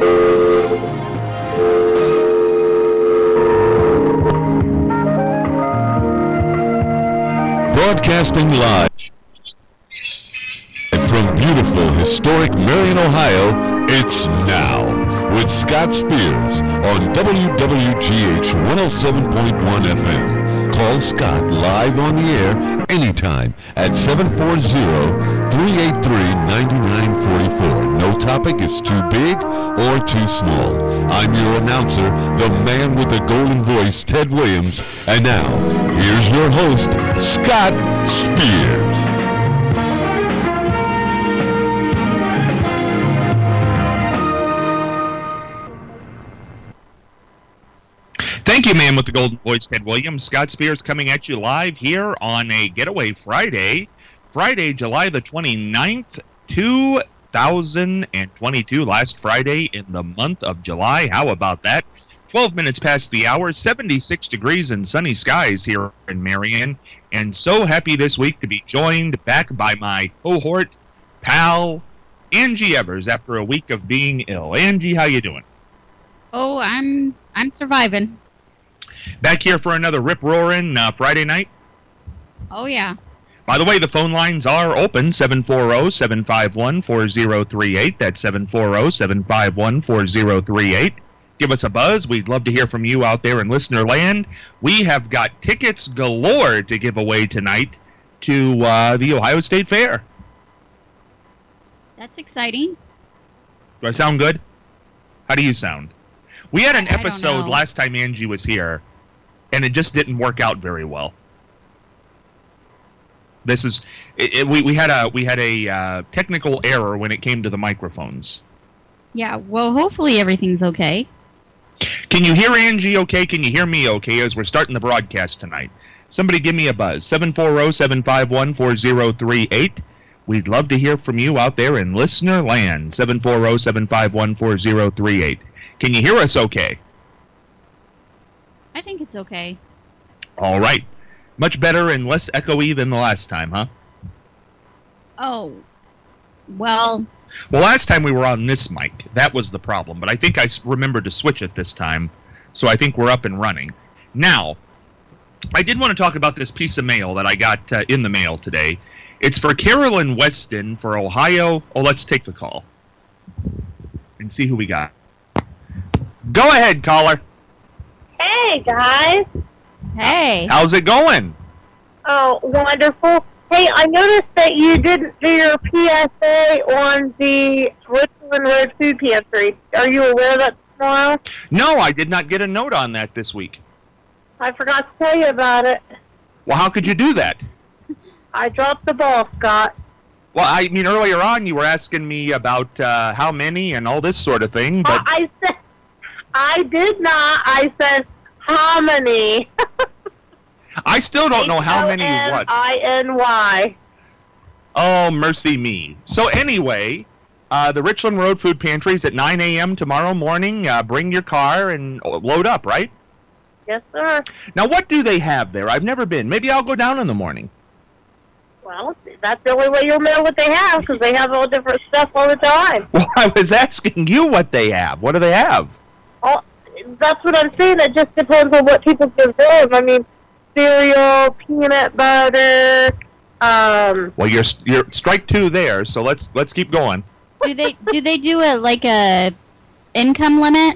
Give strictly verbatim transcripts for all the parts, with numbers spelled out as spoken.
Broadcasting live from beautiful, historic Marion, Ohio, it's Now with Scott Spears on W W G H one oh seven point one F M. Call Scott live on the air anytime at seven four zero, three eight three, nine nine four four. No topic is too big or too small. I'm your announcer, the man with the golden voice, Ted Williams. And now, here's your host, Scott Spears. Thank you, man with the golden voice, Ted Williams. Scott Spears coming at you live here on a Getaway Friday. Friday, July the twenty-ninth, two thousand twenty-two. Last Friday in the month of July. How about that? twelve minutes past the hour, seventy-six degrees and sunny skies here in Marion. And so happy this week to be joined back by my cohort, pal, Angie Evers, after a week of being ill. Angie, how you doing? Oh, I'm I'm surviving. Back here for another rip-roaring uh, Friday night? Oh, yeah. By the way, the phone lines are open, seven four zero, seven five one, four zero three eight. That's seven four zero, seven five one, four zero three eight. Give us a buzz. We'd love to hear from you out there in listener land. We have got tickets galore to give away tonight to uh, the Ohio State Fair. That's exciting. Do I sound good? How do you sound? We had an I, I episode last time Angie was here, and it just didn't work out very well. This is it, it, we we had a we had a uh, technical error when it came to the microphones. Yeah, well, hopefully everything's okay. Can you hear Angie okay? Can you hear me okay as we're starting the broadcast tonight? Somebody give me a buzz. seven four zero, seven five one, four zero three eight. We'd love to hear from you out there in listener land. seven four zero, seven five one, four zero three eight. Can you hear us okay? I think it's okay. All right. Much better and less echoey than the last time, huh? Oh, well... Well, last time we were on this mic. That was the problem. But I think I remembered to switch it this time, so I think we're up and running. Now, I did want to talk about this piece of mail that I got uh, in the mail today. It's for Carolyn Weston for Ohio. Oh, let's take the call and see who we got. Go ahead, caller. Hey, guys. Hey. How's it going? Oh, wonderful. Hey, I noticed that you didn't do your P S A on the Richland Road Food Pantry. Are you aware of that tomorrow? No, I did not get a note on that this week. I forgot to tell you about it. Well, how could you do that? I dropped the ball, Scott. Well, I mean, earlier on you were asking me about uh, how many and all this sort of thing, but... I, I said... I did not. I said, how many? I still don't know how many what. I N Y. Oh, mercy me. So anyway, uh, the Richland Road Food Pantry is at nine a.m. tomorrow morning. Uh, bring your car and load up, right? Yes, sir. Now, what do they have there? I've never been. Maybe I'll go down in the morning. Well, that's the only way you'll know what they have, because they have all different stuff all the time. Well, I was asking you what they have. What do they have? Oh, that's what I'm saying. It just depends on what people give them. I mean, cereal, peanut butter. Um, well, you're you're strike two there, so let's let's keep going. Do they do they do a like a income limit?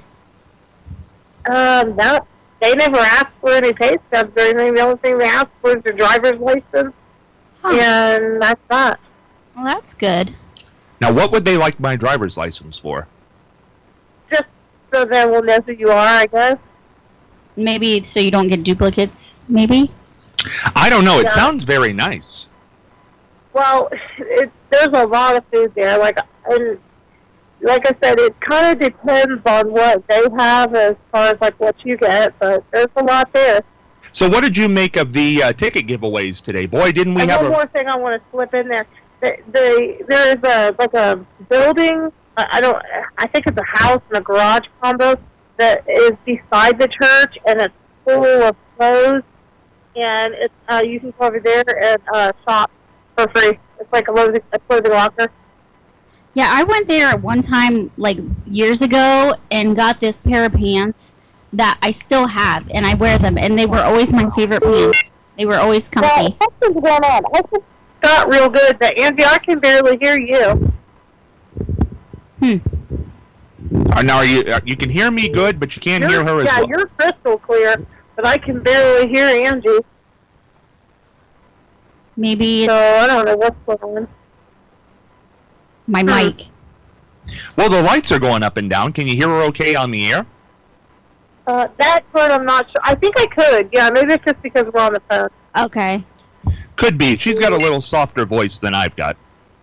Um, no, they never ask for any pay stubs or anything. The only thing they ask for is their driver's license, huh. and that's that. Well, that's good. Now, what would they like my driver's license for? Just so that we'll know who you are, I guess. Maybe so you don't get duplicates, maybe? I don't know. It yeah. sounds very nice. Well, it, there's a lot of food there. Like, and like I said, it kind of depends on what they have as far as, like, what you get, but there's a lot there. So what did you make of the uh, ticket giveaways today? Boy, didn't we and have one a... more thing I want to slip in there. The, the, there's a, like a building... I don't. I think it's a house and a garage combo that is beside the church, and it's full of clothes. And it's uh, you can go over there and uh, shop for free. It's like a clothing, a clothing locker. Yeah, I went there at one time, like years ago, and got this pair of pants that I still have, and I wear them, and they were always my favorite pants. They were always Well, comfy. something's going on. I just got real good, but Angie, I can barely hear you. Hmm. Uh, now, are you uh, you can hear me good, but you can't You're, hear her as yeah, well. you're crystal clear, but I can barely hear Angie. Maybe it's So I don't know what's going on. my Hmm. mic. Well, the lights are going up and down. Can you hear her okay on the air? Uh, that part I'm not sure. I think I could. Yeah, maybe it's just because we're on the phone. Okay. Could be. She's got a little softer voice than I've got.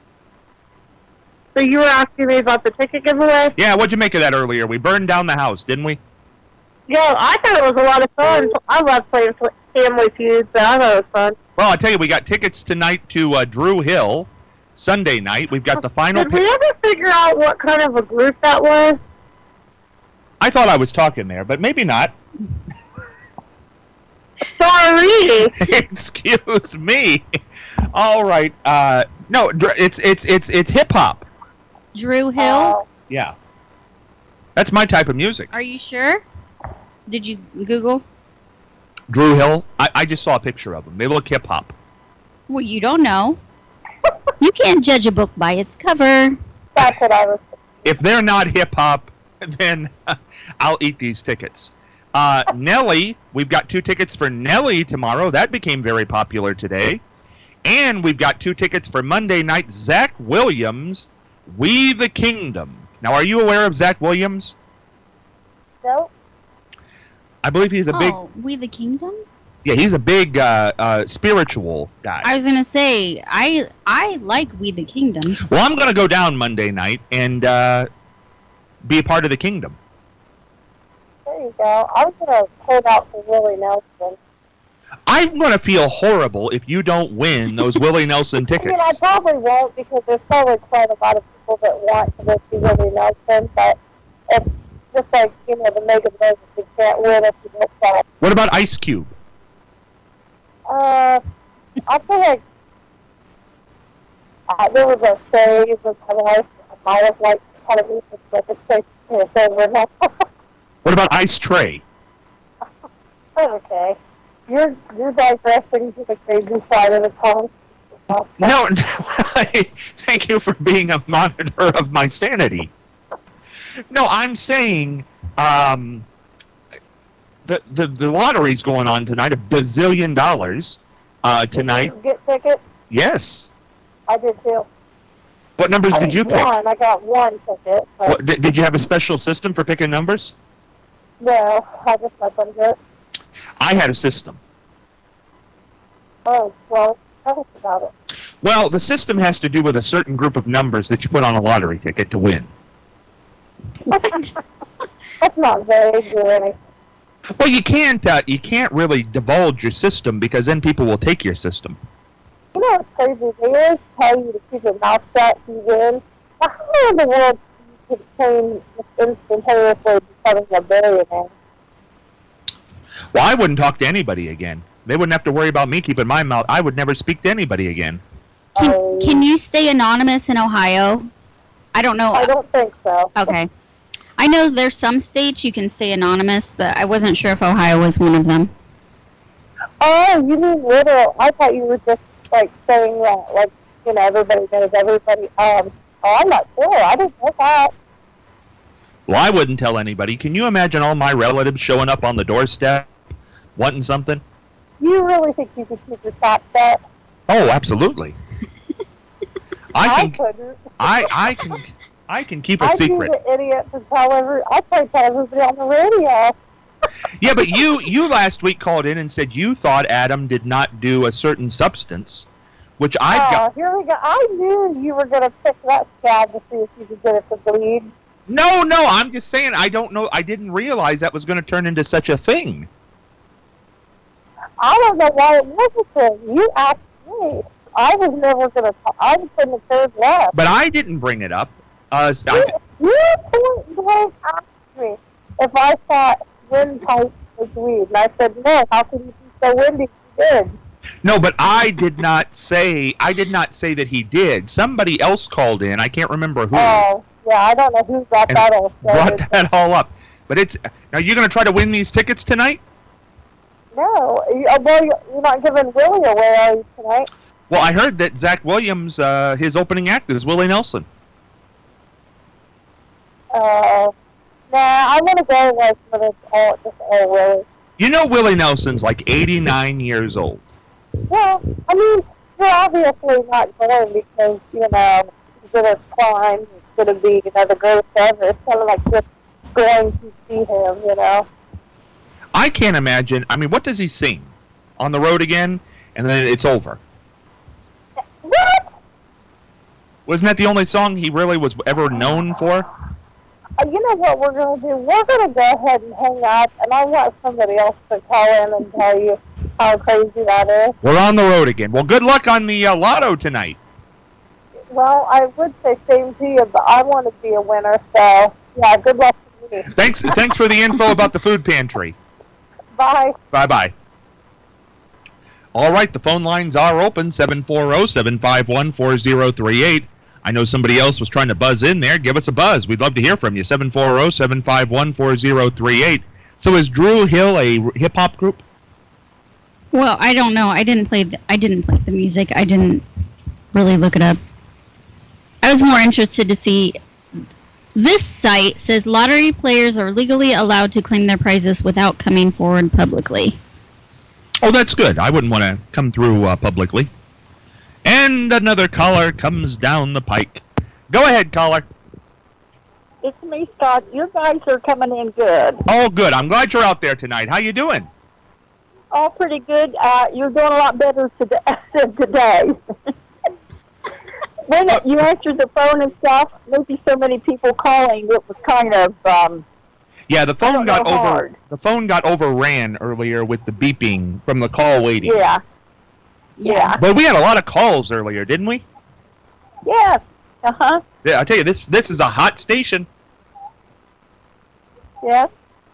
So you were asking me about the ticket giveaway? Yeah, what'd you make of that earlier? We burned down the house, didn't we? Yeah, I thought it was a lot of fun. I love playing F- Family Feud, so I thought it was fun. Well, I tell you, we got tickets tonight to uh, Drew Hill, Sunday night. We've got the final. Did we ever figure out what kind of a group that was? I thought I was talking there, but maybe not. Sorry. Excuse me. All right. Uh, no, dr- it's it's it's it's hip hop. Drew Hill? Uh, Yeah. That's my type of music. Are you sure? Did you Google? Drew Hill. I, I just saw a picture of them. They look hip hop. Well, you don't know. You can't judge a book by its cover. that's what I was. If they're not hip hop, then I'll eat these tickets. Uh, Nelly, we've got two tickets for Nelly tomorrow. That became very popular today. And we've got two tickets for Monday night. Zach Williams, We the Kingdom. Now, are you aware of Zach Williams? No. I believe he's a big, Oh, We the Kingdom? yeah, he's a big uh, uh, spiritual guy. I was gonna say I I like We the Kingdom. Well, I'm going to go down Monday night and uh, be a part of the kingdom. There you go. I was going to hold out for Willie Nelson. I'm going to feel horrible if you don't win those Willie Nelson I tickets. mean, I probably won't because there's probably quite a lot of people that want to go see Willie Nelson, but it's just like, you know, the Mega Millions. You can't win if you don't sell. What about Ice Cube? Uh, I feel like uh, there was a phase of my life, I might have liked television, but it's like, you know, over now. What about Ice Tray? Okay. You're, you're digressing to the crazy side of the tongue. No, thank you for being a monitor of my sanity. No, I'm saying um, the, the the lottery's going on tonight, a bazillion dollars uh, tonight. Did you get tickets? Yes. I did too. What numbers I did you pick? One. I got one ticket. But What, did, did you have a special system for picking numbers? no, I just let them do it. I had a system. Oh, well, tell us about it. Well, the system has to do with a certain group of numbers that you put on a lottery ticket to win. What? That's not vague or anything. Well, you can't uh, you can't really divulge your system because then people will take your system. You know what's crazy? They always tell you to keep your mouth shut if you win. How in the world you could change instantaneously becoming a billionaire? Well, I wouldn't talk to anybody again. They wouldn't have to worry about me keeping my mouth. I would never speak to anybody again. Can Oh. can you stay anonymous in Ohio? I don't know. I don't think so. Okay. I know there's some states you can stay anonymous, but I wasn't sure if Ohio was one of them. Oh, you mean literal? I thought you were just like saying that, like, you know, everybody knows everybody. Um, oh, I'm not sure. I didn't know that. Well, I wouldn't tell anybody. Can you imagine all my relatives showing up on the doorstep wanting something? You really think you could keep your top shut? Oh, absolutely. I I can couldn't. I I can I can keep a I'd secret. be the idiot to tell every. I'd probably tell everybody on the radio. Yeah, but you you last week called in and said you thought Adam did not do a certain substance, which I've Oh, got. here we go. I knew you were going to pick that scab to see if you could get it to bleed. No, no, I'm just saying I don't know. I didn't realize that was going to turn into such a thing. I don't know why it was a thing. You asked me. I was never going to. I was in the third left. But I didn't bring it up. Uh, I, You, you point blank asked me if I thought windpipe was weed, and I said no. How could you be so windy? You did. No, but I did not say I did not say that he did. Somebody else called in. I can't remember who. Oh, yeah, I don't know who got and that all brought started. that all up. But it's now you're going to try to win these tickets tonight? No, you- uh, well, you- you're not giving Willie away, are you, tonight? Well, I heard that Zach Williams, uh, his opening act is Willie Nelson. Uh, nah, I want to go like when it's all, just all Willie. You know Willie Nelson's like eighty-nine years old. Well, I mean, you're obviously not going because, you know, he's going to climb, he's going to be, you know, the greatest ever. It's kind of like just going to see him, you know. I can't imagine. I mean, what does he sing? On the road again, and then it's over. What? Wasn't that the only song he really was ever known for? Uh, you know what we're going to do? We're going to go ahead and hang up, and I want somebody else to call in and tell you how crazy that is. We're on the road again. Well, good luck on the uh, lotto tonight. Well, I would say same to you, but I want to be a winner, so, yeah, good luck to me. Thanks, thanks for the info about the food pantry. Bye. Bye-bye. All right, the phone lines are open, seven four zero, seven five one, four zero three eight. I know somebody else was trying to buzz in there. Give us a buzz. We'd love to hear from you, seven four zero, seven five one, four zero three eight. So is Drew Hill a hip-hop group? Well, I don't know. I didn't play. The, I didn't play the music. I didn't really look it up. I was more interested to see. This site says lottery players are legally allowed to claim their prizes without coming forward publicly. Oh, that's good. I wouldn't want to come through uh, publicly. And another caller comes down the pike. Go ahead, caller. It's me, Scott. You guys are coming in good. Oh, good. I'm glad you're out there tonight. How you doing? Oh, pretty good. Uh, you're doing a lot better today than today. When you answered the phone and stuff, there'd be so many people calling. It was kind of um, Yeah, the phone got know, over. hard. The phone got overran earlier with the beeping from the call waiting. yeah, yeah, But we had a lot of calls earlier, didn't we? yeah. Uh huh. Yeah, I tell you, this this is a hot station. Yeah.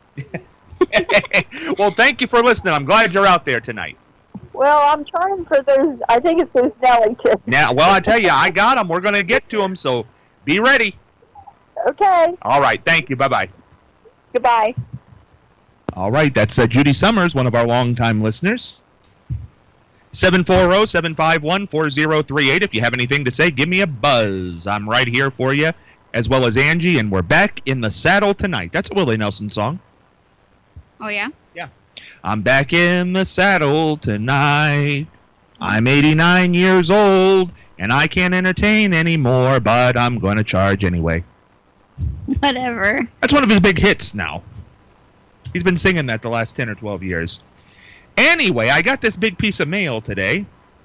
Well, thank you for listening. I'm glad you're out there tonight. Well, I'm trying for those. I think it's those Nelly chips. Now, well, I tell you, I got them. We're going to get to them, so be ready. Okay. All right, thank you. Bye-bye. Goodbye. All right, that's uh, Judy Summers, one of our longtime listeners. seven four zero, seven five one, four zero three eight. If you have anything to say, give me a buzz. I'm right here for you, as well as Angie, and we're back in the saddle tonight. That's a Willie Nelson song. Oh, yeah? I'm back in the saddle tonight. I'm eighty-nine years old, and I can't entertain anymore, but I'm going to charge anyway. Whatever. That's one of his big hits now. He's been singing that the last ten or twelve years. Anyway, I got this big piece of mail today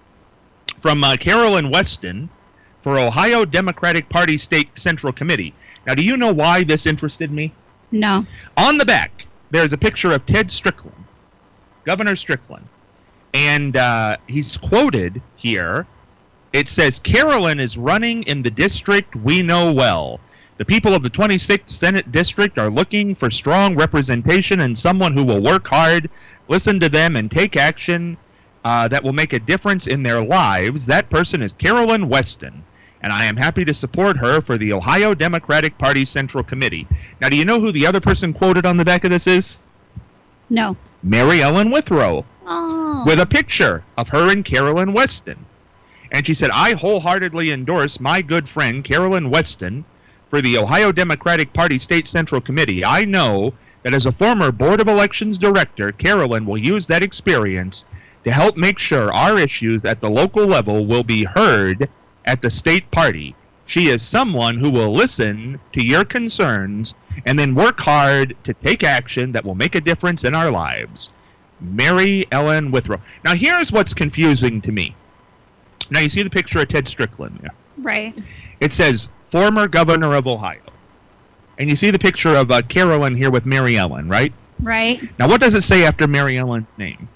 from uh, Carolyn Weston for Ohio Democratic Party State Central Committee. Now, do you know why this interested me? No. On the back, there's a picture of Ted Strickland, Governor Strickland, and uh, he's quoted here. It says, Carolyn is running in the district we know well. The people of the twenty-sixth Senate District are looking for strong representation and someone who will work hard, listen to them, and take action uh, that will make a difference in their lives. That person is Carolyn Weston, and I am happy to support her for the Ohio Democratic Party Central Committee. Now, do you know who the other person quoted on the back of this is? No. Mary Ellen Withrow, Oh. with a picture of her and Carolyn Weston. And she said, I wholeheartedly endorse my good friend Carolyn Weston for the Ohio Democratic Party State Central Committee. I know that as a former Board of Elections director, Carolyn will use that experience to help make sure our issues at the local level will be heard at the state party. She is someone who will listen to your concerns and then work hard to take action that will make a difference in our lives. Mary Ellen Withrow. Now, here's what's confusing to me. Now, you see the picture of Ted Strickland there. Right. It says, former governor of Ohio. And you see the picture of uh, Carolyn here with Mary Ellen, right? Right. Now, what does it say after Mary Ellen's name?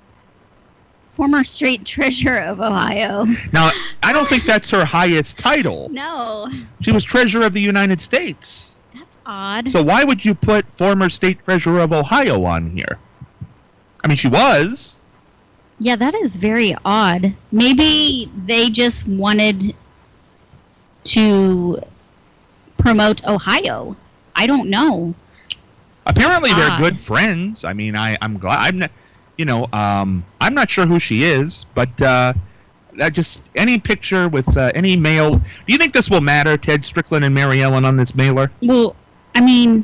Former state treasurer of Ohio. Now, I don't think that's her highest title. No. She was treasurer of the United States. That's odd. So why would you put former state treasurer of Ohio on here? I mean, she was. Yeah, that is very odd. Maybe they just wanted to promote Ohio. I don't know. Apparently, they're Odd. good friends. I mean, I, I'm glad. I'm not, you know, um, I'm not sure who she is, but uh, that just any picture with uh, any mail. Do you think this will matter, Ted Strickland and Mary Ellen, on this mailer? Well, I mean,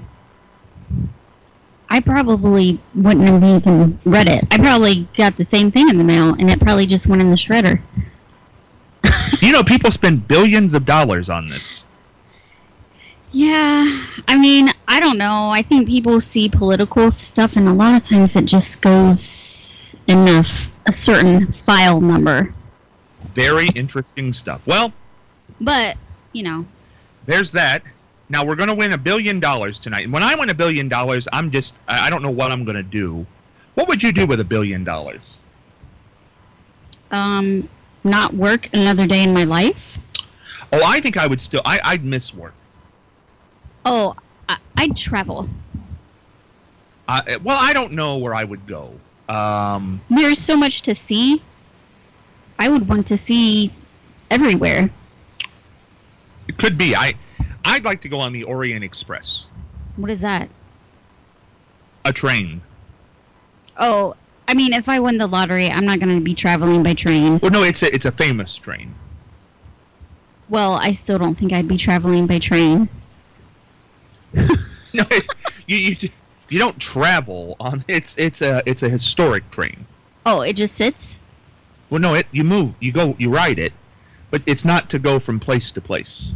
I probably wouldn't have even read it. I probably got the same thing in the mail, and it probably just went in the shredder. You know, people spend billions of dollars on this. Yeah, I mean, I don't know. I think people see political stuff, and a lot of times it just goes in a, f- a certain file number. Very interesting stuff. Well, But, you know, there's that. Now, we're going to win a billion dollars tonight. And when I win a billion dollars, I'm just, I I don't know what I'm going to do. What would you do with a billion dollars? um, not work another day in my life. Oh, I think I would still, I, I'd miss work. Oh, I- I'd travel. Uh, well, I don't know where I would go. Um, There's so much to see. I would want to see everywhere. it could be. I, I'd like to go on the Orient Express, What is that? a train. Oh, I mean, if I win the lottery, I'm not going to be traveling by train. Well, no, it's a, it's a famous train. Well, I still don't think I'd be traveling by train. No, it's, you, you you don't travel on. It's it's a it's a historic train. Oh, it just sits? Well, no, it you move, you go, you ride it, but it's not to go from place to place.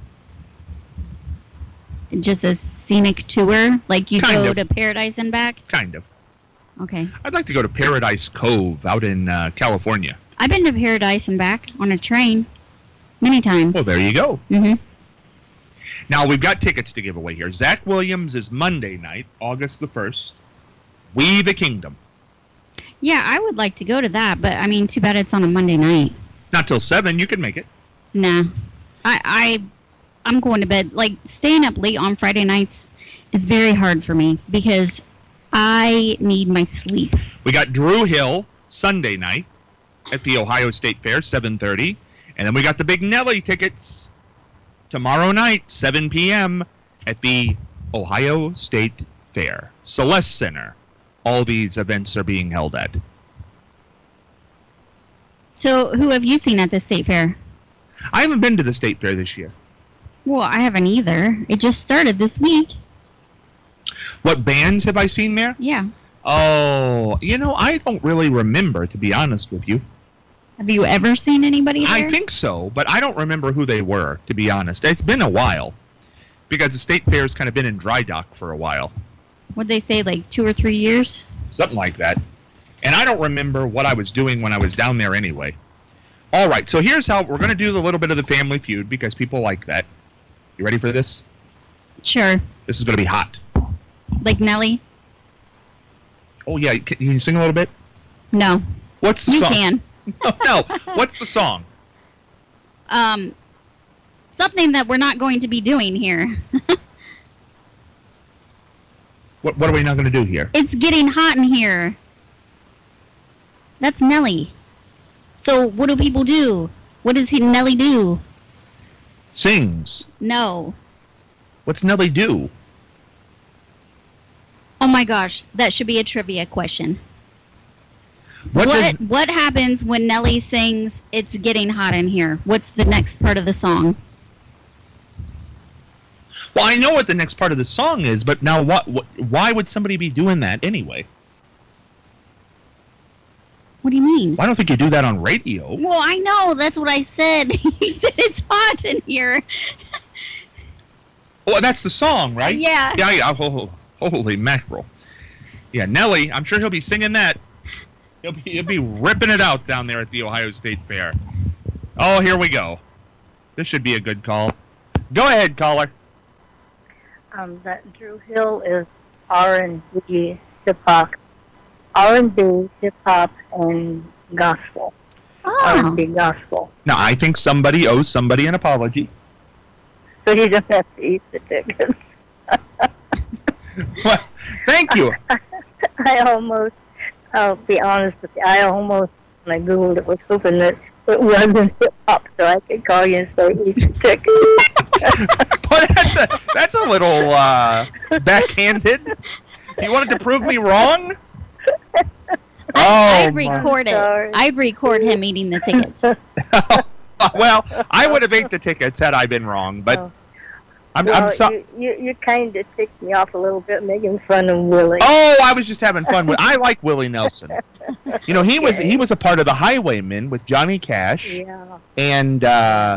Just a scenic tour? Like you Kind go of. to Paradise and back? Kind of. Okay. I'd like to go to Paradise Cove out in uh, California. I've been to Paradise and back on a train many times. Well, there you go. Mm-hmm. Now we've got tickets to give away here. Zach Williams is Monday night, August the first. We the Kingdom. Yeah, I would like to go to that, but I mean, too bad it's on a Monday night. Not till seven. You can make it. Nah. I, I, I'm going to bed. Like, staying up late on Friday nights is very hard for me because I need my sleep. We got Drew Hill Sunday night at the Ohio State Fair, seven thirty. And then we got the big Nelly tickets tomorrow night, seven p.m. at the Ohio State Fair, Celeste Center. All these events are being held at. So, who have you seen at the state fair? I haven't been to the State Fair this year. Well, I haven't either. It just started this week. What bands have I seen there? Yeah. Oh, you know, I don't really remember, to be honest with you. Have you ever seen anybody there? I think so, but I don't remember who they were, to be honest. It's been a while, because the State Fair's kind of been in dry dock for a while. What'd they say, like two or three years? Something like that. And I don't remember what I was doing when I was down there anyway. All right, so here's how we're going to do a little bit of the Family Feud, because people like that. You ready for this? Sure. This is going to be hot. Like Nelly? Oh, yeah. Can you sing a little bit? No. What's the You song? can. No. What's the song? Um, something that we're not going to be doing here. What, what are we not going to do here? It's getting hot in here. That's Nelly. So what do people do? What does he, Nelly do? Sings. No. What's Nelly do? Oh my gosh, that should be a trivia question. What, What does... what happens when Nelly sings "It's Getting Hot in Here"? What's the next part of the song? Well, I know what the next part of the song is, but now what, what? Why would somebody be doing that anyway? What do you mean? Well, I don't think you do that on radio. Well, I know. That's what I said. You said it's hot in here. Well, that's the song, right? Yeah. Yeah, yeah. Oh, holy mackerel. Yeah, Nelly, I'm sure he'll be singing that. He'll be, he'll be ripping it out down there at the Ohio State Fair. Oh, here we go. This should be a good call. Go ahead, caller. Um, that Drew Hill is R and B, hip hop, R and B, hip hop, and gospel. R and B Oh. gospel. Now, I think somebody owes somebody an apology. So you just have to eat the tickets. Well, thank you. I almost, I'll be honest with you. I almost, when I Googled it, was hoping that it wasn't hip-hop so I could call you and say, eat your ticket. But that's a, that's a little uh, backhanded. You wanted to prove me wrong? I'd Oh, record it. Sorry. I'd record him eating the tickets. well, I would have ate the tickets had I been wrong, but Oh. I'm, well, I'm sorry. you, you, you kind of ticked me off a little bit making fun of Willie. Oh, I was just having fun with. I like Willie Nelson. You know, he was he was a part of the Highwaymen with Johnny Cash Yeah. and uh,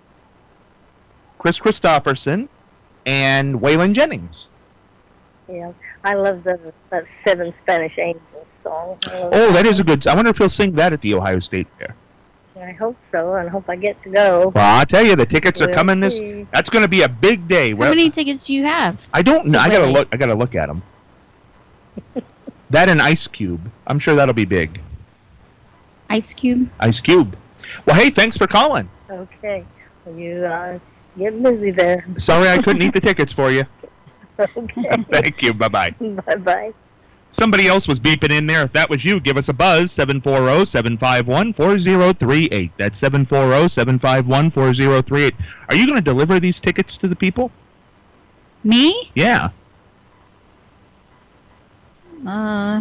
Chris Christopherson and Waylon Jennings. Yeah. I love the that Seven Spanish Angels song. I love Oh, that is a good. I wonder if he'll sing that at the Ohio State Fair. I hope so, and hope I get to go. Well, I'll tell you, the tickets are We'll coming this. see. That's going to be a big day. How Well, many tickets do you have? I don't know. to I gotta Willie? look. I gotta look at them. That and Ice Cube. I'm sure that'll be big. Ice Cube? Ice Cube. Well, hey, thanks for calling. Okay. Well, you uh, get busy there. Sorry I couldn't eat the tickets for you. Okay. Thank you. Bye bye. Bye-bye. Somebody else was beeping in there. If that was you, give us a buzz. seven four zero, seven five one, four zero three eight. That's seven four zero, seven five one, four zero three eight. Are you going to deliver these tickets to the people? Me? Yeah. Uh.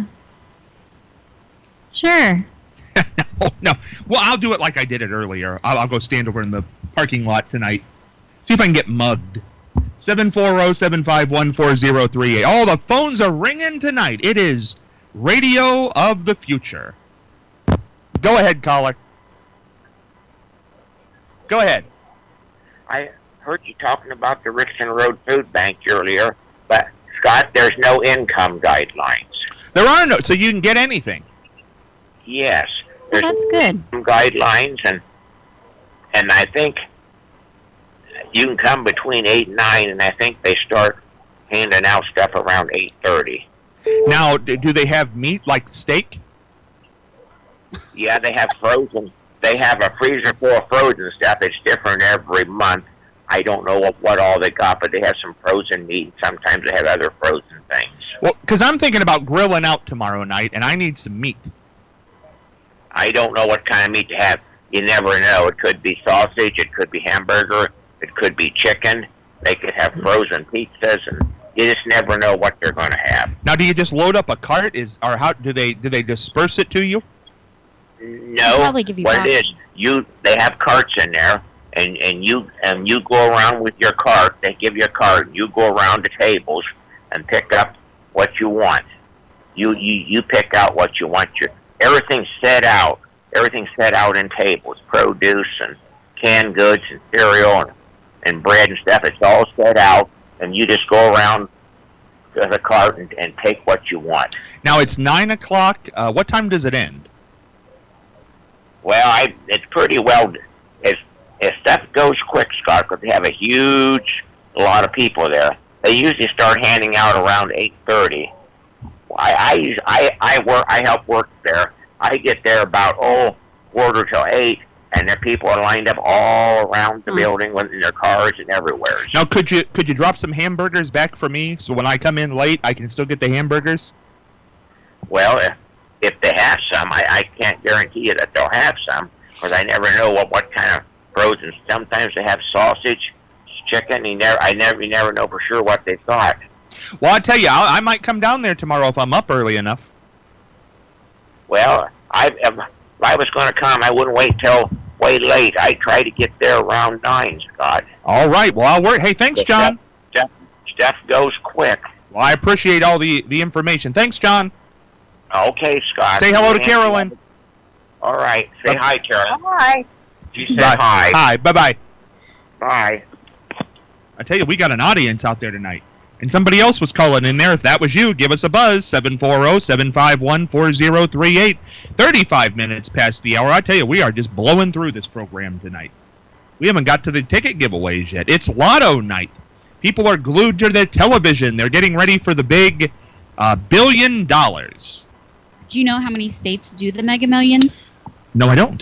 Sure. no, no. Well, I'll do it like I did it earlier. I'll, I'll go stand over in the parking lot tonight. See if I can get mugged. seven four zero, seven five one, four zero three eight. Oh, the phones are ringing tonight. It is Radio of the Future. Go ahead, caller. Go ahead. I heard you talking about the Rickson Road Food Bank earlier, but Scott, there's no income guidelines. There are no, so you can get anything. Yes, Well, there's that's good. some guidelines, and and I think you can come between eight and nine, and I think they start handing out stuff around eight thirty. Now, d- do they have meat like steak? Yeah, they have frozen. They have a freezer full of frozen stuff. It's different every month. I don't know what, what all they got, but they have some frozen meat. Sometimes they have other frozen things. Well, because I'm thinking about grilling out tomorrow night, and I need some meat. I don't know what kind of meat to have. You never know. It could be sausage. It could be hamburger. It could be chicken. They could have frozen pizzas, and you just never know what they're going to have. Now, do you just load up a cart? Is or how do they do they disperse it to you? No, probably give you what it is, boxes. you they have carts in there, and and you and you go around with your cart. They give you a cart. And you go around to tables and pick up what you want. You you you pick out what you want. Your everything's set out. Everything's set out in tables. Produce and canned goods and cereal and, and bread and stuff. It's all set out, and you just go around to the cart and, and take what you want. Now it's nine o'clock. Uh, what time does it end? Well, I it's pretty well. If if stuff goes quick, Scott, because they have a huge a lot of people there, they usually start handing out around eight thirty. I I us- I I work. I help work there. I get there about oh quarter till eight, and the people are lined up all around the Hmm. building with in their cars and everywhere. Now, could you could you drop some hamburgers back for me so when I come in late, I can still get the hamburgers? Well, if, if they have some, I, I can't guarantee you that they'll have some, because I never know what, what kind of frozen. Sometimes they have sausage, chicken. You never, I never, you never know for sure what they've got. Well, I tell you, I, I might come down there tomorrow if I'm up early enough. Well, I, if I was going to come, I wouldn't wait till way late. I try to get there around nine, Scott. All right. Well, I'll work. Hey, thanks, John. Stuff, stuff goes quick. Well, I appreciate all the the information. Thanks, John. Okay, Scott. Say hello to Carolyn. All right. Say Bye. hi, Carolyn. Hi. She said Bye. hi. Hi. Bye bye. Bye. I tell you, we got an audience out there tonight. And somebody else was calling in there. If that was you, give us a buzz. seven four zero, seven five one, four zero three eight. thirty-five minutes past the hour. I tell you, we are just blowing through this program tonight. We haven't got to the ticket giveaways yet. It's Lotto night. People are glued to their television. They're getting ready for the big uh, billion dollars. Do you know how many states do the Mega Millions? No, I don't.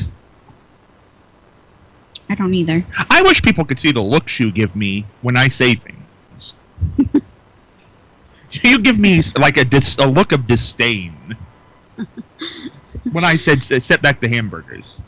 I don't either. I wish people could see the looks you give me when I say things. You give me like a dis- a look of disdain. When I said s- set back the hamburgers.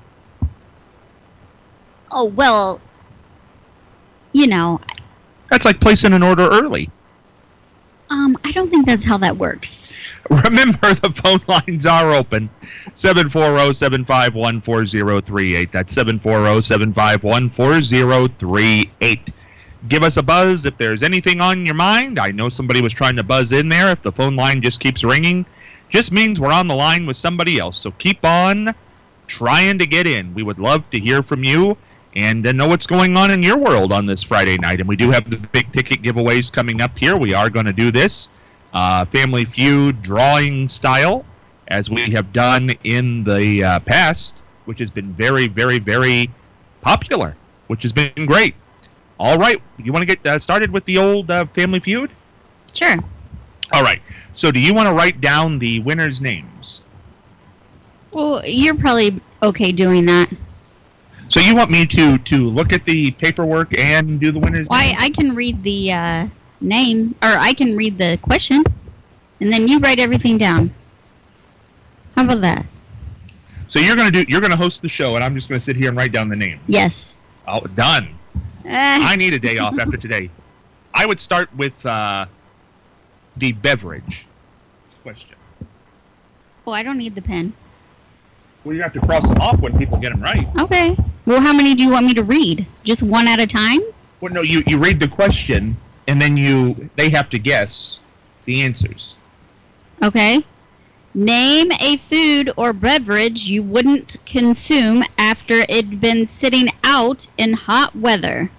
Oh, well, you know, That's like placing an order early. um, I don't think that's how that works. Remember, the phone lines are open. seven four zero, seven five one, four zero three eight. That's seven four zero, seven five one, four zero three eight. Give us a buzz if there's anything on your mind. I know somebody was trying to buzz in there. If the phone line just keeps ringing, just means we're on the line with somebody else. So keep on trying to get in. We would love to hear from you and uh, know what's going on in your world on this Friday night. And we do have the big ticket giveaways coming up here. We are going to do this uh, Family Feud drawing style, as we have done in the uh, past, which has been very, very, very popular, which has been great. All right, you want to get uh, started with the old uh, Family Feud? Sure. All right, so do you want to write down the winners' names? Well, you're probably okay doing that. So you want me to, to look at the paperwork and do the winners' Why, names? I can read the uh, name, or I can read the question, and then you write everything down. How about that? So you're gonna do you're gonna host the show, and I'm just gonna sit here and write down the names. Yes. Oh, done. Uh, I need a day off after today. I would start with uh, the beverage question. oh, I don't need the pen. Well, you have to cross them off when people get them right. Okay. Well, how many do you want me to read? Just one at a time? Well, no, you, you read the question, and then you they have to guess the answers. Okay. Name a food or beverage you wouldn't consume after it'd been sitting out in hot weather.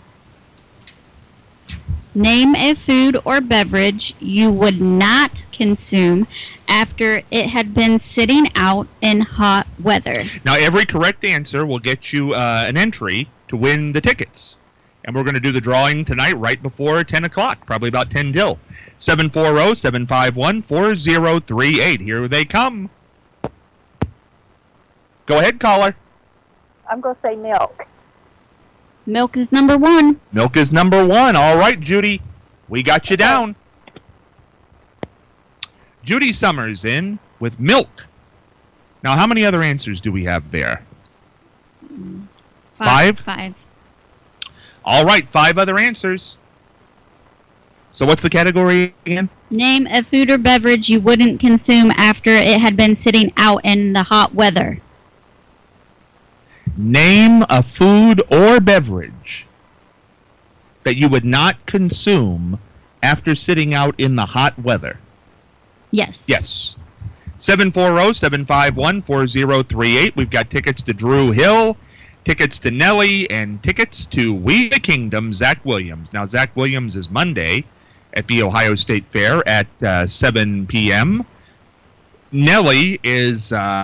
Name a food or beverage you would not consume after it had been sitting out in hot weather. Now, every correct answer will get you uh, an entry to win the tickets. And we're going to do the drawing tonight right before ten o'clock, probably about ten till. seven four zero, seven five one, four zero three eight. Here they come. Go ahead, caller. I'm going to say milk. Milk is number one. Milk is number one. All right, Judy. We got you down. Judy Summers in with milk. Now, how many other answers do we have there? Five? Five. All right, five other answers. So what's the category again? Name a food or beverage you wouldn't consume after it had been sitting out in the hot weather. Name a food or beverage that you would not consume after sitting out in the hot weather. Yes. Yes. seven four zero, seven five one, four zero three eight. We've got tickets to Drew Hill, tickets to Nelly, and tickets to We the Kingdom, Zach Williams. Now, Zach Williams is Monday at the Ohio State Fair at uh, seven p.m. Nelly is... Uh,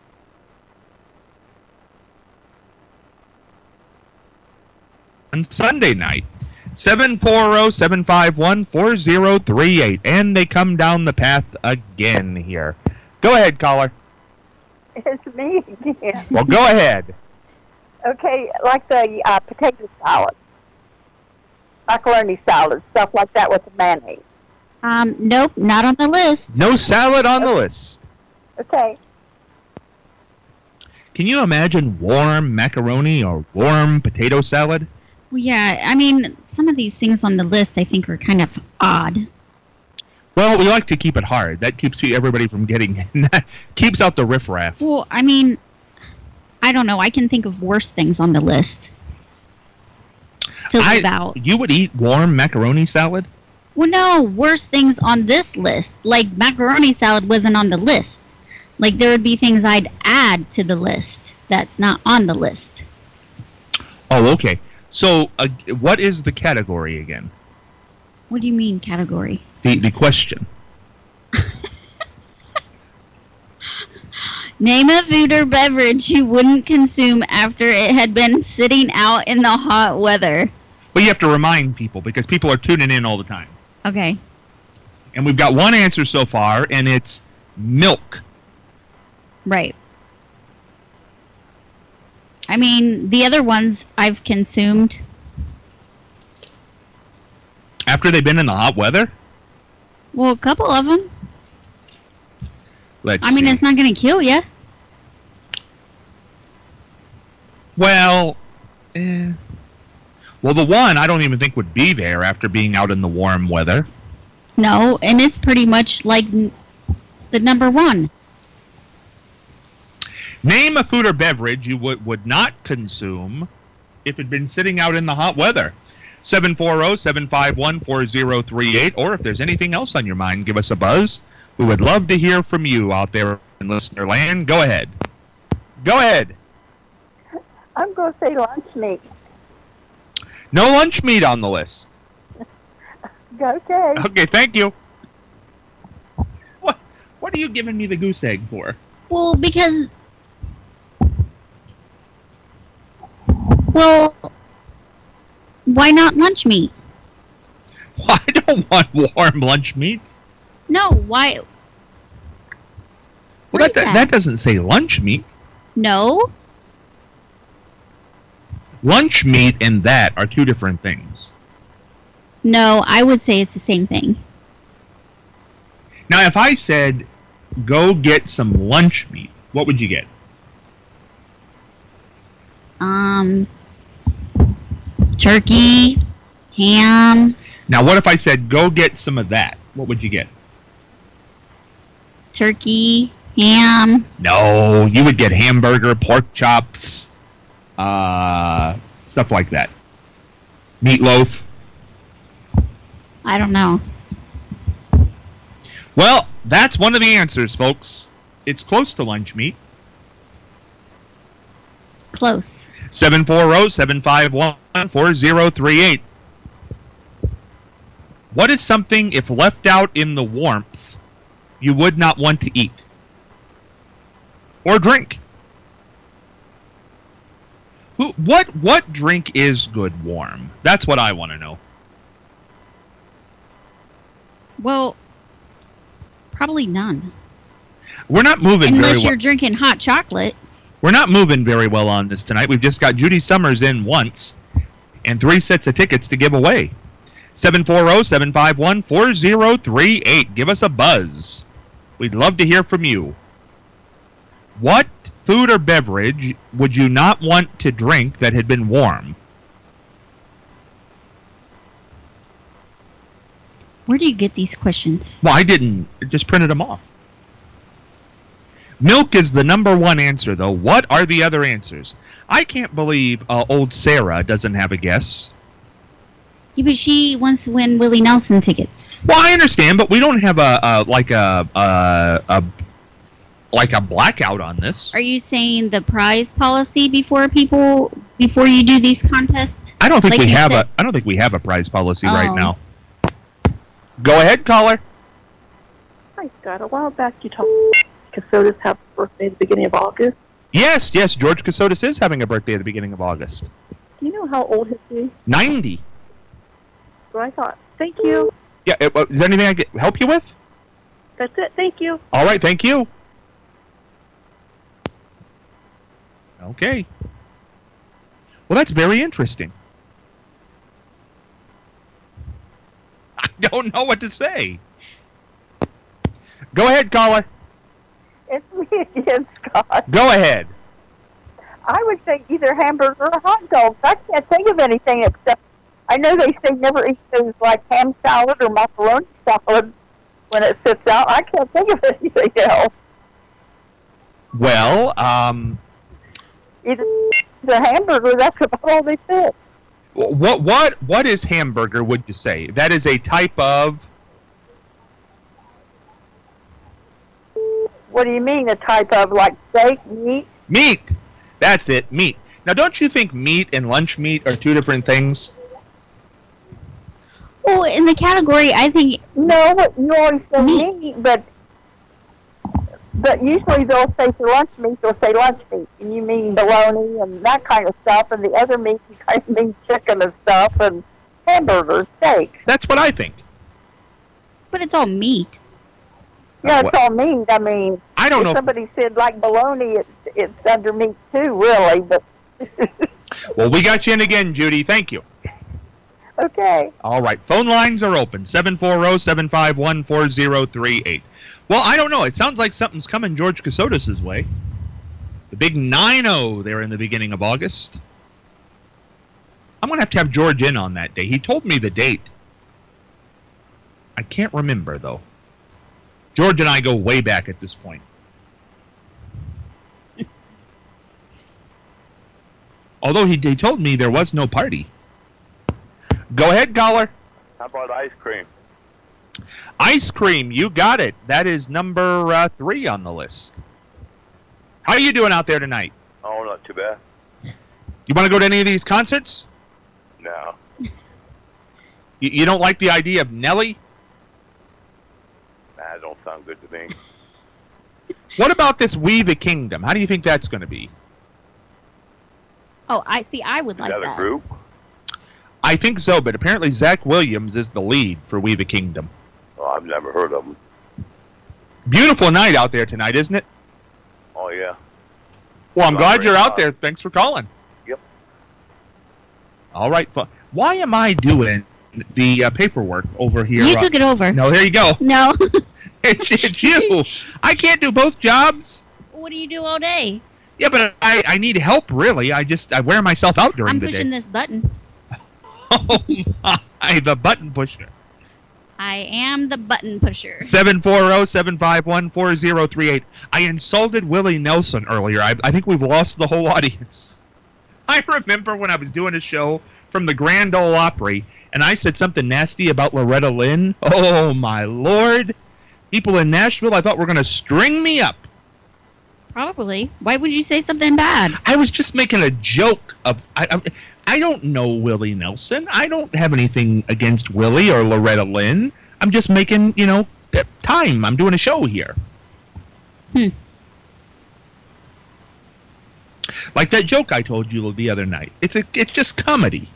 on Sunday night. seven four zero, seven five one, four zero three eight. And they come down the path again here. Go ahead, caller. It's me again. Well, go ahead. Okay, like the uh, potato salad, macaroni salad, stuff like that with the mayonnaise. Um, nope, not on the list. No salad on the list. Okay. Can you imagine warm macaroni or warm potato salad? Well, yeah, I mean, some of these things on the list I think are kind of odd. Well, we like to keep it hard. That keeps everybody from getting... keeps out the riffraff. Well, I mean, I don't know. I can think of worse things on the list to I, leave out. You would eat warm macaroni salad? Well, no, worse things on this list. Like, macaroni salad wasn't on the list. Like, there would be things I'd add to the list that's not on the list. Oh, okay. So, uh, what is the category again? What do you mean, category? The the question. Name a food or beverage you wouldn't consume after it had been sitting out in the hot weather. But you have to remind people, because people are tuning in all the time. Okay. And we've got one answer so far, and it's milk. Right. I mean, the other ones I've consumed. After they've been in the hot weather? Well, a couple of them. Let's I mean, see. it's not going to kill you. Well, eh. Well, the one I don't even think would be there after being out in the warm weather. No, and it's pretty much like n- the number one. Name a food or beverage you would, would not consume if it had been sitting out in the hot weather. seven four zero, seven five one, four zero three eight, or if there's anything else on your mind, give us a buzz. We would love to hear from you out there in listener land. Go ahead. Go ahead. I'm going to say lunch meat. No lunch meat on the list. Okay. Okay, thank you. What, what are you giving me the goose egg for? Well, because... Well, why not lunch meat? Well, I don't want warm lunch meat. No, why? Well, What that, is that? that doesn't say lunch meat. No. Lunch meat and that are two different things. No, I would say it's the same thing. Now, if I said, go get some lunch meat, what would you get? Um, turkey, ham, Now, what if I said, go get some of that? What would you get? turkey, ham. No, you would get hamburger, pork chops, uh, stuff like that. Meatloaf. I don't know. Well, that's one of the answers, folks. It's close to lunch meat. Close. seven four zero, seven five one, four zero three eight. What is something, if left out in the warmth, you would not want to eat? Or drink? Who, what, what drink is good warm? That's what I want to know. Well, probably none. We're not moving very Unless well. you're drinking hot chocolate. We're not moving very well on this tonight. We've just got Judy Summers in once and three sets of tickets to give away. seven four zero, seven five one, four zero three eight. Give us a buzz. We'd love to hear from you. What food or beverage would you not want to drink that had been warm? Where do you get these questions? Well, I didn't. I just printed them off. Milk is the number one answer, though. What are the other answers? I can't believe uh, old Sarah doesn't have a guess. Yeah, but she wants to win Willie Nelson tickets. Well, I understand, but we don't have a, a like a, a a like a blackout on this. Are you saying the prize policy before people before you do these contests? I don't think like we you have said- a I don't think we have a prize policy right Oh. now. Go ahead, caller. Hi, Scott. A while back you talked Casodas have a birthday at the beginning of August. Yes, yes, George Casodas is having a birthday at the beginning of August. Do you know how old he is? ninety. So I thought, thank you. Yeah, it, uh, is there anything I can help you with? That's it. Thank you. All right, thank you. Okay. Well, that's very interesting. I don't know what to say. Go ahead, caller. It's me again, Scott. Go ahead. I would say either hamburger or hot dogs. I can't think of anything except I know they say never eat things like ham salad or macaroni salad when it sits out. I can't think of anything else. Well, um, Either the hamburger, that's about all they fit. what what what is hamburger? Would you say that is a type of? What do you mean, a type of like steak, meat? Meat. That's it, meat. Now, don't you think meat and lunch meat are two different things? Well, in the category, I think No, you always say Meat. meat, but but usually they'll say for lunch meat, they'll say lunch meat, and you mean bologna and that kind of stuff, and the other meat you kind of mean chicken and stuff, and hamburgers, steak. That's what I think. but it's all meat. Yeah, what- it's all meat. I mean, I don't if know. If, somebody said like bologna, it's it's under meat too, really. But well, we got you in again, Judy. Thank you. Okay. All right. Phone lines are open. seven four zero, seven five one, four zero three eight. Well, I don't know. It sounds like something's coming George Casotis' way. The big nine oh there in the beginning of August. I'm going to have to have George in on that day. He told me the date. I can't remember, though. George and I go way back at this point. Although he, he told me there was no party. Go ahead, caller. How about ice cream? Ice cream, you got it. That is number uh, three on the list. How are you doing out there tonight? Oh, not too bad. You want to go to any of these concerts? No. You, you don't like the idea of Nelly? Nah, it don't sound good to me. What about this We the Kingdom? How do you think that's going to be? Oh, I see. I would Is like that that. a group? I think so, but apparently Zach Williams is the lead for We the Kingdom. Oh, I've never heard of them. Beautiful night out there tonight, isn't it? Oh, yeah. Well, I'm Well, glad very you're out hot. there. Thanks for calling. Yep. All right. fu- Why am I doing the uh, paperwork over here? You uh, took it over. No, there you go. No. It's, it's you. I can't do both jobs. What do you do all day? Yeah, but I, I need help, really. I just I wear myself out during I'm the pushing day. this button. Oh, my. The button pusher. I am the button pusher. seven four zero, seven five one, four zero three eight. I insulted Willie Nelson earlier. I, I think we've lost the whole audience. I remember when I was doing a show from the Grand Ole Opry, and I said something nasty about Loretta Lynn. Oh, my Lord. People in Nashville, I thought were going to string me up. Probably. Why would you say something bad? I was just making a joke of... I, I, I don't know Willie Nelson. I don't have anything against Willie or Loretta Lynn. I'm just making, you know, time. I'm doing a show here. Hmm. Like that joke I told you the other night. It's a, it's just comedy.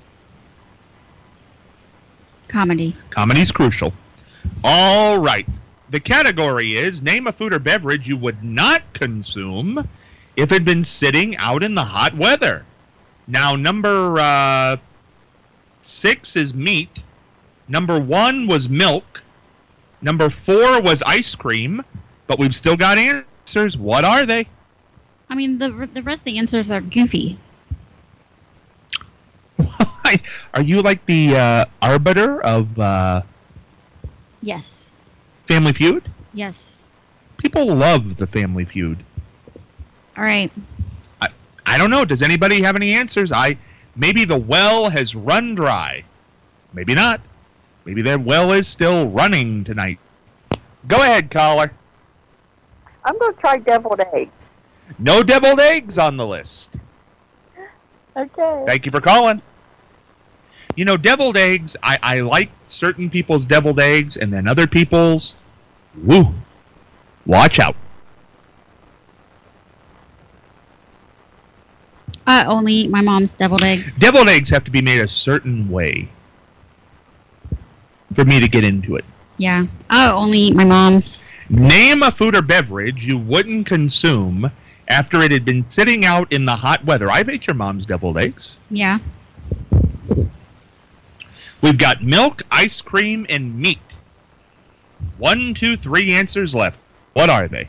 Comedy. Comedy's crucial. All right. The category is name a food or beverage you would not consume if it had been sitting out in the hot weather. Now, number uh, six is meat. Number one was milk. Number four was ice cream. But we've still got answers. What are they? I mean, the the rest of the answers are goofy. Why? Are you like the uh, arbiter of uh, Yes. Family Feud? Yes. People love the Family Feud. All right. I, I don't know. Does anybody have any answers? I maybe the well has run dry. Maybe not. Maybe that well is still running tonight. Go ahead, caller. I'm going to try deviled eggs. No deviled eggs on the list. Okay. Thank you for calling. You know, deviled eggs, I, I like certain people's deviled eggs, and then other people's, woo, watch out. I only eat my mom's deviled eggs. Deviled eggs have to be made a certain way for me to get into it. Yeah. I only eat my mom's. Name a food or beverage you wouldn't consume after it had been sitting out in the hot weather. I've ate your mom's deviled eggs. Yeah. We've got milk, ice cream, and meat. One, two, three answers left. What are they?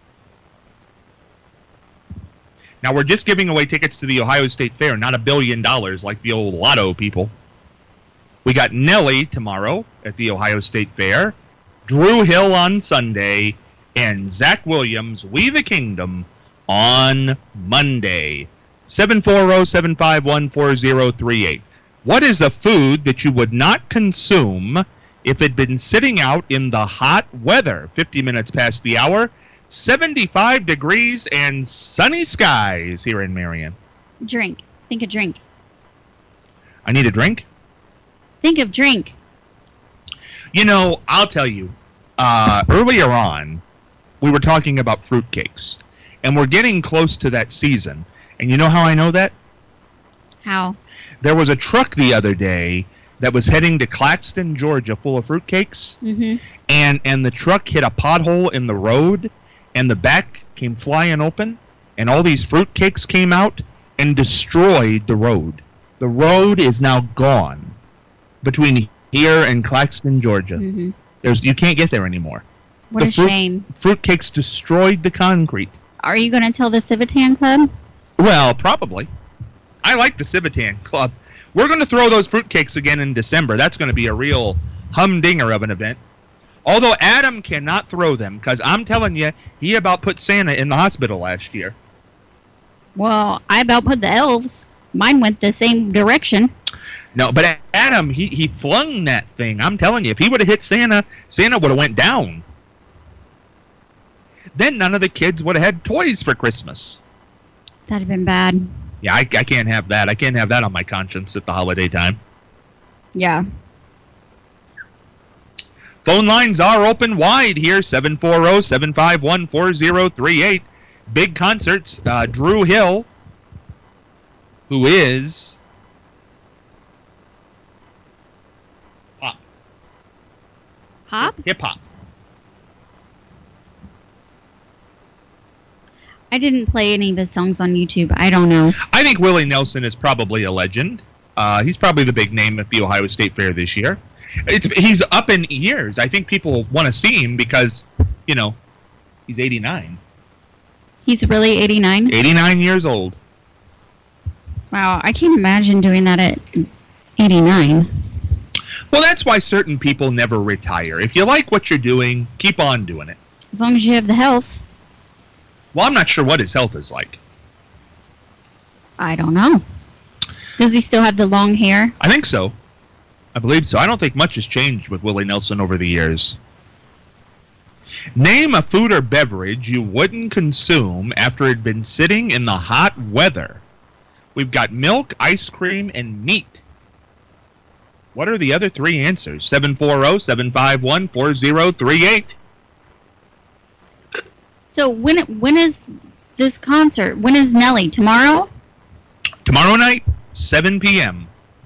Now, we're just giving away tickets to the Ohio State Fair, not a billion dollars like the old lotto people. We got Nelly tomorrow at the Ohio State Fair, Drew Hill on Sunday, and Zach Williams, We the Kingdom, on Monday. seven four zero, seven five one, four zero three eight. What is a food that you would not consume if it had been sitting out in the hot weather? fifty minutes past the hour, seventy-five degrees and sunny skies here in Marion. Drink. Think of drink. I need a drink? Think of drink. You know, I'll tell you, uh, earlier on, we were talking about fruitcakes, and we're getting close to that season. And you know how I know that? How? There was a truck the other day that was heading to Claxton, Georgia, full of fruitcakes, Mm-hmm. and, and the truck hit a pothole in the road, and the back came flying open, and all these fruitcakes came out and destroyed the road. The road is now gone. between here and Claxton, Georgia. Mm-hmm. There's you can't get there anymore. What The a fruit- shame. Fruitcakes destroyed the concrete. Are you going to tell the Civitan Club? Well, probably. I like the Civitan Club. We're going to throw those fruitcakes again in December. That's going to be a real humdinger of an event. Although Adam cannot throw them, because I'm telling you, he about put Santa in the hospital last year. Well, I about put the elves. Mine went the same direction. No, but Adam, he, he flung that thing. I'm telling you, if he would have hit Santa, Santa would have went down. Then none of the kids would have had toys for Christmas. That'd have been bad. Yeah, I, I can't have that. I can't have that on my conscience at the holiday time. Yeah. Phone lines are open wide here, seven four zero, seven five one, four zero three eight. Big concerts, uh, Drew Hill, who is pop, Hop? hip-hop. I didn't play any of his songs on YouTube. I don't know. I think Willie Nelson is probably a legend. Uh, he's probably the big name at the Ohio State Fair this year. It's, he's up in years. I think people want to see him because, you know, he's eighty-nine. He's really eighty-nine? eighty-nine years old. Wow, I can't imagine doing that at eighty-nine. Well, that's why certain people never retire. If you like what you're doing, keep on doing it. As long as you have the health. Well, I'm not sure what his health is like. I don't know. Does he still have the long hair? I think so. I believe so. I don't think much has changed with Willie Nelson over the years. Name a food or beverage you wouldn't consume after it had been sitting in the hot weather. We've got milk, ice cream, and meat. What are the other three answers? seven four zero, seven five one, four zero three eight. So when when is this concert? When is Nelly? Tomorrow? Tomorrow night, seven p.m.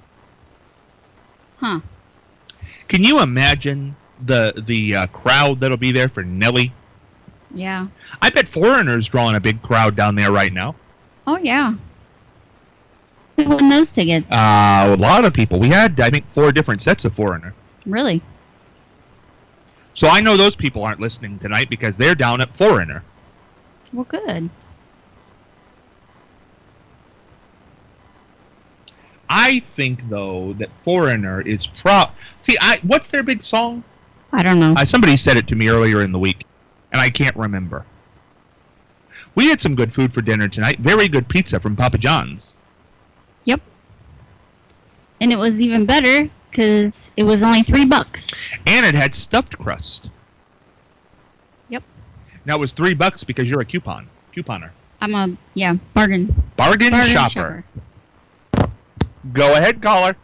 Huh. Can you imagine the the uh, crowd that'll be there for Nelly? Yeah. I bet Foreigner's drawing a big crowd down there right now. Oh, yeah. Who won those tickets? Uh, a lot of people. We had, I think, four different sets of Foreigner. Really? So I know those people aren't listening tonight because they're down at Foreigner. Well, good. I think, though, that Foreigner is pro... See, I what's their big song? I don't know. Uh, somebody said it to me earlier in the week, and I can't remember. We had some good food for dinner tonight. Very good pizza from Papa John's. Yep. And it was even better because it was only three bucks. And it had stuffed crust. Yep. Now, it was three bucks because you're a coupon. Couponer. I'm a, yeah, bargain. Bargain, bargain shopper. Go ahead, caller.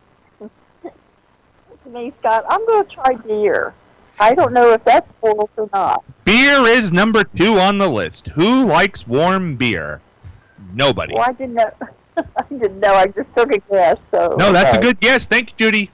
Me, Scott, I'm going to try beer. I don't know if that's false or not. Beer is number two on the list. Who likes warm beer? Nobody. Well, I didn't know. I didn't know. I just took a guess. So No, that's okay. a good guess. Thank you, Judy.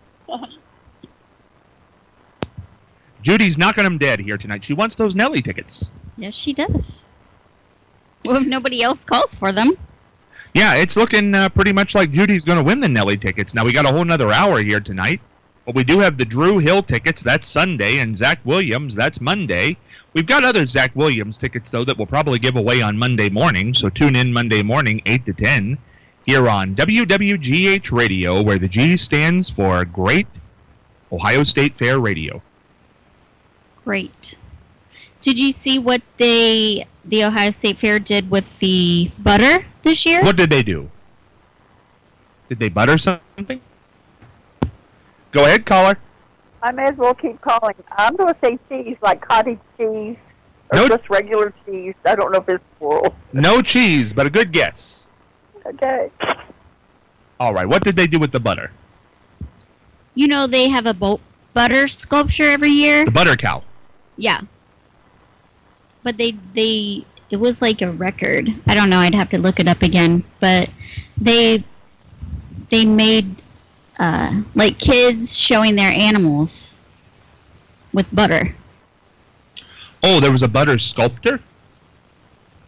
Judy's knocking them dead here tonight. She wants those Nelly tickets. Yes, she does. Well, if nobody else calls for them. Yeah, it's looking uh, pretty much like Judy's going to win the Nelly tickets. Now, we got a whole nother hour here tonight. But we do have the Drew Hill tickets. That's Sunday. And Zach Williams, that's Monday. We've got other Zach Williams tickets, though, that we'll probably give away on Monday morning. So tune in Monday morning, eight to ten, here on W W G H Radio, where the G stands for Great Ohio State Fair Radio. Great. Did you see what they the Ohio State Fair did with the butter this year? What did they do? Did they butter something? Go ahead, caller. I may as well keep calling. I'm going to say cheese, like cottage cheese, or No- just regular cheese. I don't know if it's plural. No cheese, but a good guess. Okay. All right, what did they do with the butter? You know they have a bo- butter sculpture every year? The butter cow. Yeah. But they they it was like a record. I don't know, I'd have to look it up again, but they they made uh like kids showing their animals with butter. Oh, there was a butter sculptor?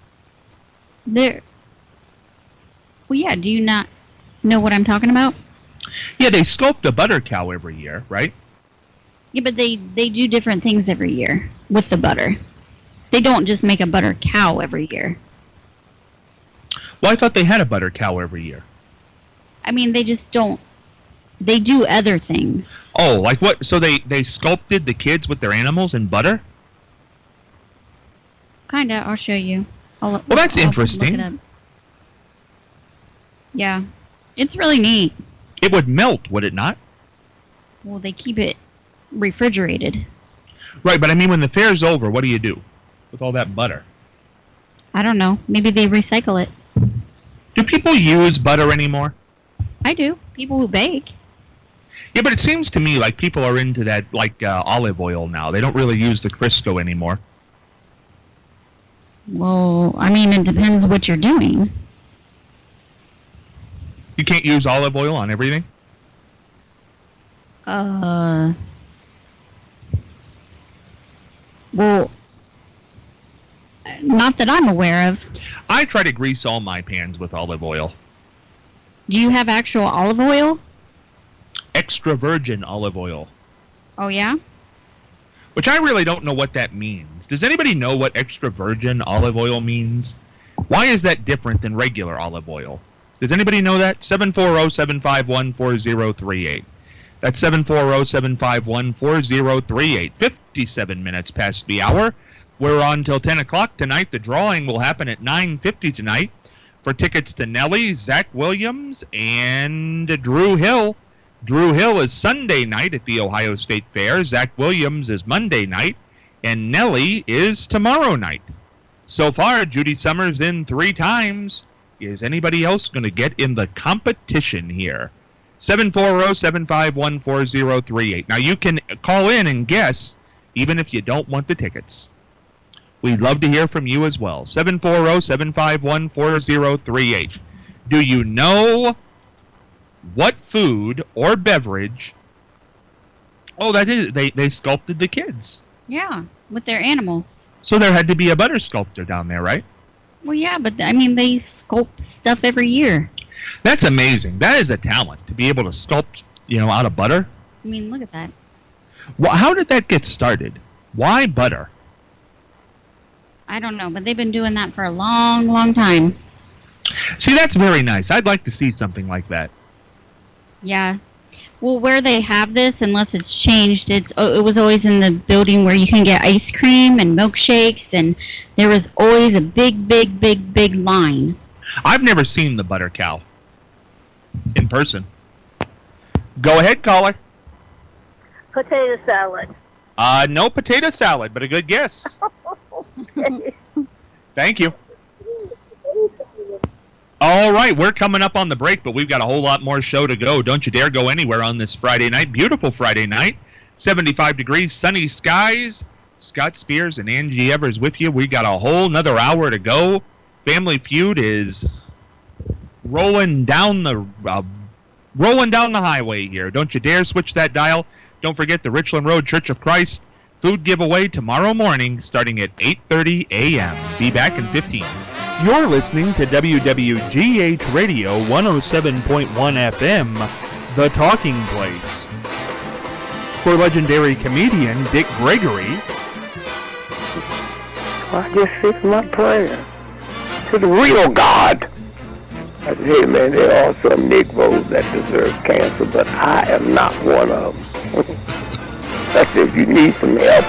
There Well, yeah, do you not know what I'm talking about? Yeah, they sculpt a butter cow every year, right? Yeah, but they, they do different things every year with the butter. They don't just make a butter cow every year. Well, I thought they had a butter cow every year. I mean, they just don't. They do other things. Oh, like what? So they, they sculpted the kids with their animals in butter? Kinda. I'll show you. I'll, Well, that's I'll interesting. Look it up. Yeah. It's really neat. It would melt, would it not? Well, they keep it refrigerated. Right, but I mean, when the fair's over, what do you do with all that butter? I don't know. Maybe they recycle it. Do people use butter anymore? I do. People who bake. Yeah, but it seems to me like people are into that, like uh, olive oil now. They don't really use the Crisco anymore. Well, I mean, it depends what you're doing. You can't use olive oil on everything? Uh. Well, not that I'm aware of. I try to grease all my pans with olive oil. Do you have actual olive oil? Extra virgin olive oil. Oh, yeah? Which I really don't know what that means. Does anybody know what extra virgin olive oil means? Why is that different than regular olive oil? Does anybody know that? seven four zero, seven five one, four zero three eight. That's seven four zero, seven five one, four zero three eight. fifty-seven minutes past the hour. We're on till ten o'clock tonight. The drawing will happen at nine fifty tonight for tickets to Nelly, Zach Williams, and Drew Hill. Drew Hill is Sunday night at the Ohio State Fair. Zach Williams is Monday night. And Nelly is tomorrow night. So far, Judy Summers in three times. Is anybody else going to get in the competition here? seven four zero, seven five one, four zero three eight. Now, you can call in and guess, even if you don't want the tickets. We'd love to hear from you as well. seven four zero, seven five one, four zero three eight. Do you know what food or beverage... Oh, that is... They, they sculpted the kids. Yeah, with their animals. So there had to be a butter sculptor down there, right? Well, yeah, but I mean, they sculpt stuff every year. That's amazing. That is a talent, to be able to sculpt, you know, out of butter. I mean, look at that. Well, how did that get started? Why butter? I don't know, but they've been doing that for a long, long time. See, that's very nice. I'd like to see something like that. Yeah. Well, where they have this, unless it's changed, it's oh, it was always in the building where you can get ice cream and milkshakes, and there was always a big, big, big, big line. I've never seen the butter cow in person. Go ahead, caller. Potato salad. Uh, no potato salad, but a good guess. Thank you. All right, we're coming up on the break, but we've got a whole lot more show to go. Don't you dare go anywhere on this Friday night. Beautiful Friday night. seventy-five degrees, sunny skies. Scott Spears and Angie Evers with you. We got a whole nother hour to go. Family Feud is rolling down the uh, rolling down the highway here. Don't you dare switch that dial. Don't forget the Richland Road Church of Christ food giveaway tomorrow morning starting at eight thirty a.m. Be back in fifteen. You're listening to W W G H Radio one oh seven point one F M, The Talking Place. For legendary comedian Dick Gregory. I just fix my prayer to the real God. I said, hey man, there are some Negroes that deserve cancer, but I am not one of them. I said, if you need some help,